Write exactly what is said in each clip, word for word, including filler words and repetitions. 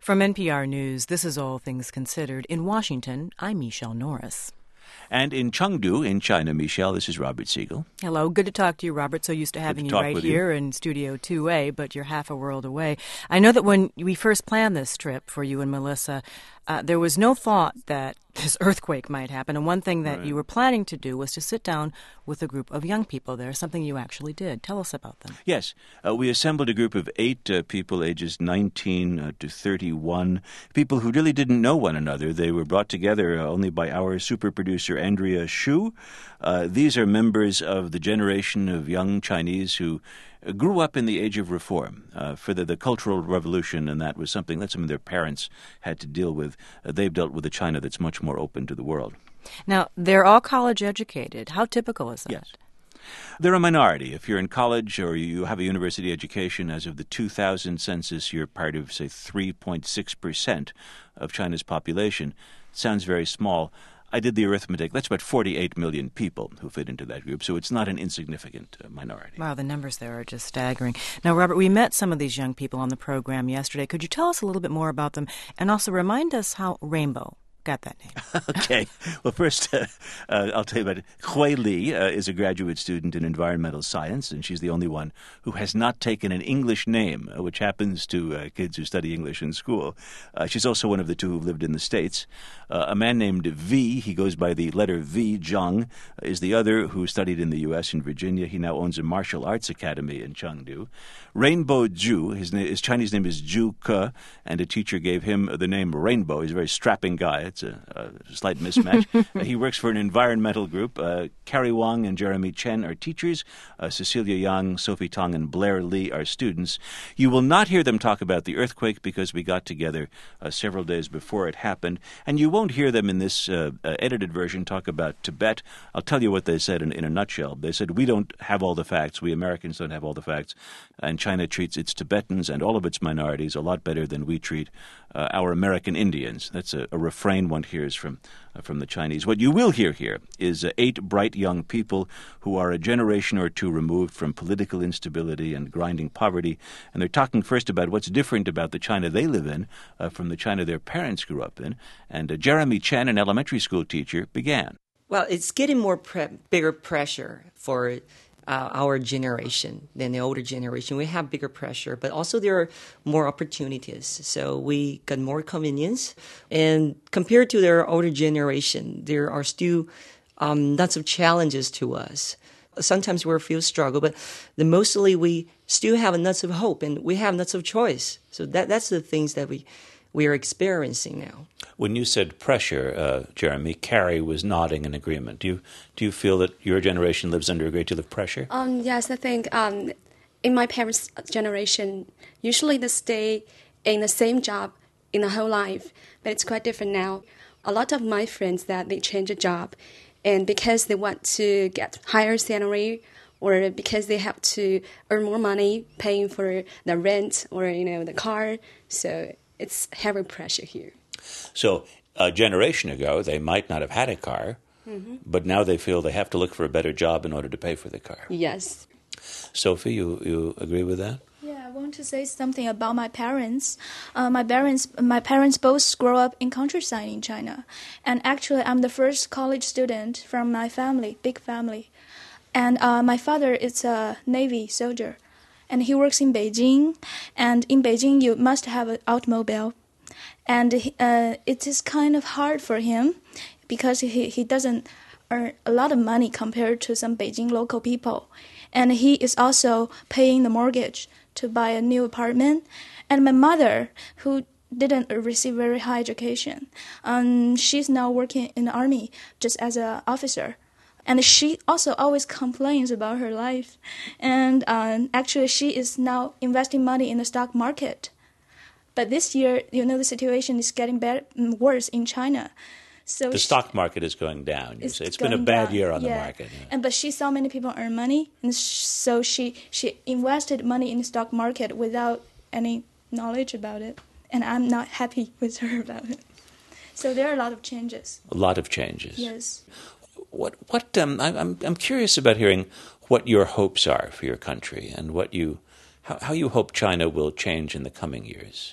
From N P R News, this is All Things Considered. In Washington, I'm Michelle Norris. And in Chengdu, in China, Michelle, this is Robert Siegel. Hello. Good to talk to you, Robert. So used to having to you right here you. in Studio two A, but you're half a world away. I know that when we first planned this trip for you and Melissa, uh, there was no thought that this earthquake might happen. And one thing that Right. you were planning to do was to sit down with a group of young people there, something you actually did. Tell us about them. Yes. Uh, we assembled a group of eight uh, people ages nineteen uh, to thirty-one, people who really didn't know one another. They were brought together uh, only by our super producer, Andrea Xu. Uh, these are members of the generation of young Chinese who uh, grew up in the age of reform uh, for the, the Cultural Revolution, and that was something that some of their parents had to deal with. Uh, they've dealt with a China that's much more open to the world. Now, they're all college educated. How typical is that? Yes. They're a minority. If you're in college or you have a university education, as of the two thousand census, you're part of, say, three point six percent of China's population. Sounds very small. I did the arithmetic. That's about forty-eight million people who fit into that group, so it's not an insignificant uh, minority. Wow, the numbers there are just staggering. Now, Robert, we met some of these young people on the program yesterday. Could you tell us a little bit more about them and also remind us how Rainbow got that name? Okay. Well, first, uh, uh, I'll tell you about it. Hui Li uh, is a graduate student in environmental science, and she's the only one who has not taken an English name, uh, which happens to uh, kids who study English in school. Uh, she's also one of the two who've lived in the States. Uh, a man named V, he goes by the letter V, Zhang, uh, is the other who studied in the U S in Virginia. He now owns a martial arts academy in Chengdu. Rainbow Zhu, his, na- his Chinese name is Zhu Ke, and a teacher gave him the name Rainbow. He's a very strapping guy. It's a, a slight mismatch. uh, he works for an environmental group. Uh, Carrie Wang and Jeremy Chen are teachers. Uh, Cecilia Yang, Sophie Tong, and Blair Lee are students. You will not hear them talk about the earthquake because we got together uh, several days before it happened. And you won't hear them in this uh, uh, edited version talk about Tibet. I'll tell you what they said in, in a nutshell. They said, we don't have all the facts. We Americans don't have all the facts. And China treats its Tibetans and all of its minorities a lot better than we treat uh, our American Indians. That's a, a refrain one hears from uh, from the Chinese. What you will hear here is uh, eight bright young people who are a generation or two removed from political instability and grinding poverty, and they're talking first about what's different about the China they live in uh, from the China their parents grew up in. And uh, Jeremy Chen, an elementary school teacher, began. Well, it's getting more pre- bigger pressure for uh, our generation than the older generation. We have bigger pressure, but also there are more opportunities. So we got more convenience. And compared to their older generation, there are still um, lots of challenges to us. Sometimes we feel struggle, but the mostly we still have lots of hope and we have lots of choice. So that that's the things that we we are experiencing now. When you said pressure, uh, Jeremy, Carrie was nodding in agreement. Do you do you feel that your generation lives under a great deal of pressure? Um, yes, I think um, in my parents' generation, usually they stay in the same job in the whole life, but it's quite different now. A lot of my friends that they change a job, and because they want to get higher salary, or because they have to earn more money paying for the rent or you know the car, so it's heavy pressure here. So a generation ago, they might not have had a car, mm-hmm. but now they feel they have to look for a better job in order to pay for the car. Yes. Sophie, you, you agree with that? Yeah, I want to say something about my parents. Uh, my parents, my parents both grew up in countryside in China, and actually, I'm the first college student from my family, big family, and uh, my father is a Navy soldier, and he works in Beijing. And in Beijing, you must have an automobile, and uh, it is kind of hard for him because he he doesn't earn a lot of money compared to some Beijing local people, and he is also paying the mortgage to buy a new apartment. And my mother, who didn't receive very high education, um, she's now working in the army just as an officer. And she also always complains about her life. And um, actually, she is now investing money in the stock market. But this year, you know, the situation is getting better, worse in China. So the she, stock market is going down. You it's say. It's been a bad down. year on yeah. the market. Yeah. And but she saw many people earn money, and sh- so she she invested money in the stock market without any knowledge about it. And I'm not happy with her about it. So there are a lot of changes. A lot of changes. Yes. What what um, I'm I'm curious about hearing what your hopes are for your country and what you how, how you hope China will change in the coming years.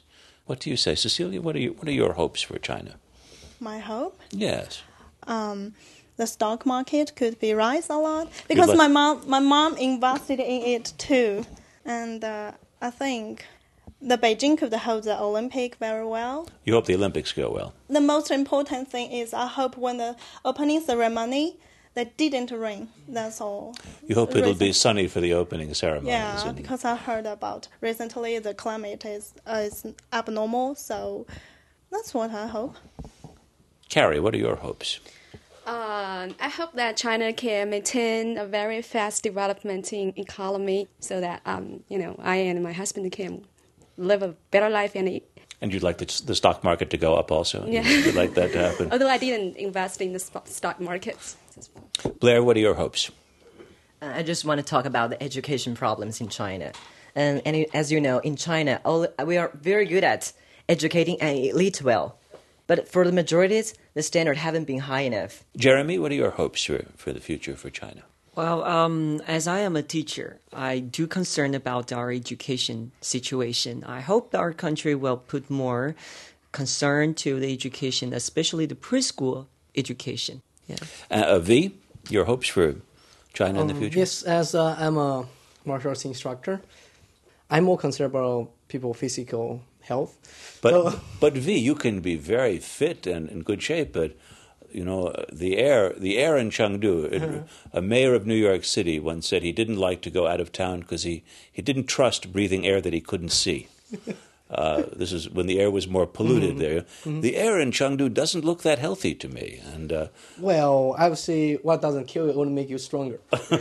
What do you say, Cecilia? What are you, what are your hopes for China? My hope? Yes. Um, the stock market could be rise a lot because like- my mom my mom invested in it too, and uh, I think the Beijing could hold the Olympic very well. You hope the Olympics go well. The most important thing is I hope when the opening ceremony, they didn't rain. That's all. You hope it'll be Recent- sunny for the opening ceremonies. Yeah, and- because I heard about recently the climate is uh, is abnormal, so that's what I hope. Carrie, what are your hopes? Um, I hope that China can maintain a very fast development in economy, so that um, you know I and my husband can live a better life and eat. And you'd like the, the stock market to go up also? Yeah. You'd like that to happen? Although I didn't invest in the sp- stock markets. Blair, what are your hopes? Uh, I just want to talk about the education problems in China. Um, and as you know, in China, all, we are very good at educating an elite well. But for the majorities, the standard haven't been high enough. Jeremy, what are your hopes for, for the future for China? Well, um, as I am a teacher, I do concern about our education situation. I hope our country will put more concern to the education, especially the preschool education. Yeah. Uh, uh, V, your hopes for China in the Um, future? Yes, as uh, I'm a martial arts instructor, I'm more concerned about people's physical health. But So- but V, you can be very fit and in good shape. But you know uh, the air the air in Chengdu. It, Uh-huh. A mayor of New York City once said he didn't like to go out of town because he, he didn't trust breathing air that he couldn't see. Uh, this is when the air was more polluted there. The air in Chengdu doesn't look that healthy to me. And uh, Well, I would say what doesn't kill you only make you stronger.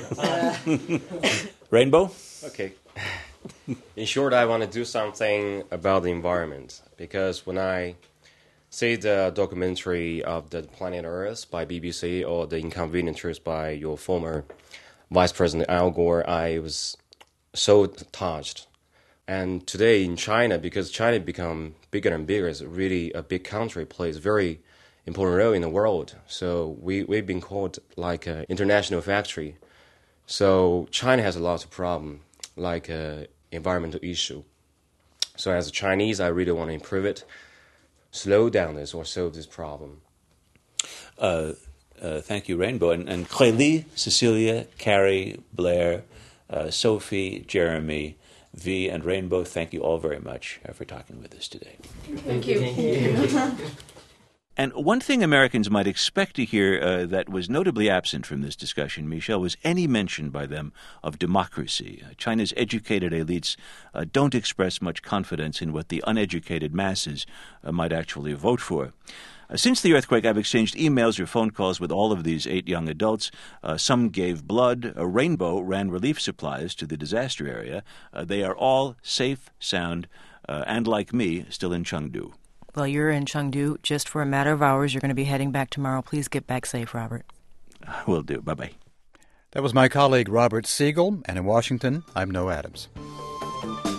Rainbow. Okay. In short, I want to do something about the environment because when I see the documentary of the Planet Earth by B B C or The Inconvenient Truth by your former Vice President Al Gore, I was so touched. And today in China, because China become bigger and bigger, it's really a big country, plays a very important role in the world. So we, we've been called like an international factory. So China has a lot of problems, like uh, environmental issue. So as a Chinese, I really want to improve it, slow down this or solve this problem. Uh, uh, thank you, Rainbow. And, and Hui Li, Cecilia, Carrie, Blair, uh, Sophie, Jeremy, V, and Rainbow, thank you all very much uh, for talking with us today. Thank you. Thank you. And one thing Americans might expect to hear uh, that was notably absent from this discussion, Michelle, was any mention by them of democracy. Uh, China's educated elites uh, don't express much confidence in what the uneducated masses uh, might actually vote for. Uh, since the earthquake, I've exchanged emails or phone calls with all of these eight young adults. Uh, some gave blood. A Rainbow ran relief supplies to the disaster area. Uh, they are all safe, sound, uh, and like me, still in Chengdu. Well, you're in Chengdu just for a matter of hours. You're going to be heading back tomorrow. Please get back safe, Robert. Will do. Bye-bye. That was my colleague Robert Siegel, and in Washington, I'm Noah Adams.